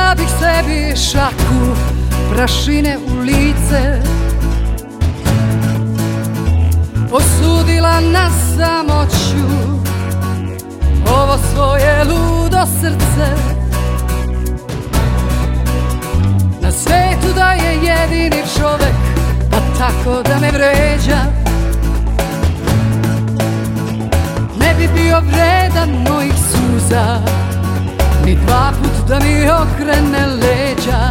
da bih sebi šaku prašine u lice osudila na samoću ovo svoje ludo srce. Na svetu da je jedini čovek, pa tako da me vređa, ne bi bio vredan mojih suza, ni dva put da mi okrene leđa.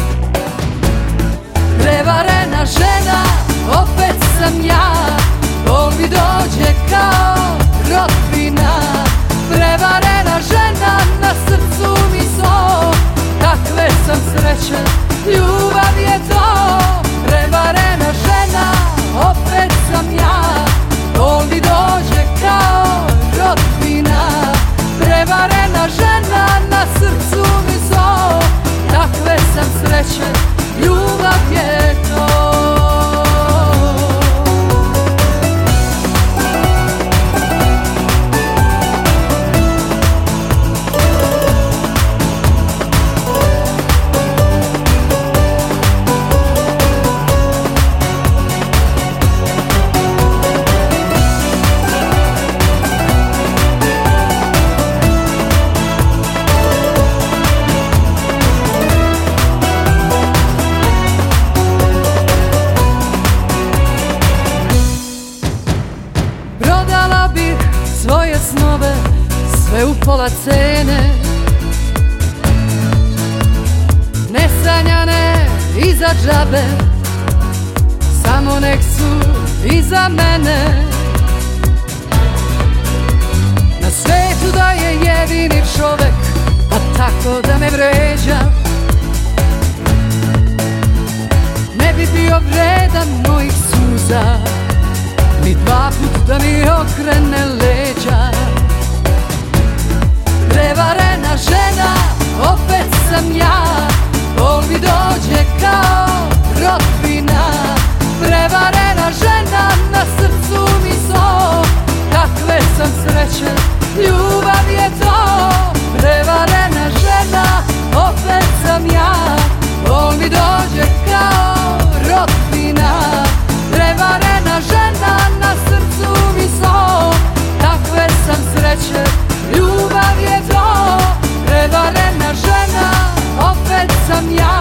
Prevarena žena, opet sam ja, bol mi dođe kao rodbina. Prevarena žena, na srcu mi so, takve sam sreće, ljubav je to. Prevarena žena, opet sam ja, bol mi dođe kao rodbina. Prevarena žena, na srcu mi so, takve sam sreće, ljubav je to. Prodala bih svoje snove, sve u pola cene, nesanjane iza džabe, samo nek su iza mene. Na svetu da je jedini čovek, pa tako da me vređa, ne bi bio vredan mojih suza, ni dva put da mi okrene leđa. Prevarena žena, opet sam ja, bol mi dođe kao rodbina. Prevarena žena, na srcu mi so, takve sam sreće, ljubav je to. Prevarena žena, opet sam ja, bol mi dođe kao rodbina. Prevarena žena, na srcu mi so, takve sam sreće, ljubav je to. Prevarena žena, opet sam ja,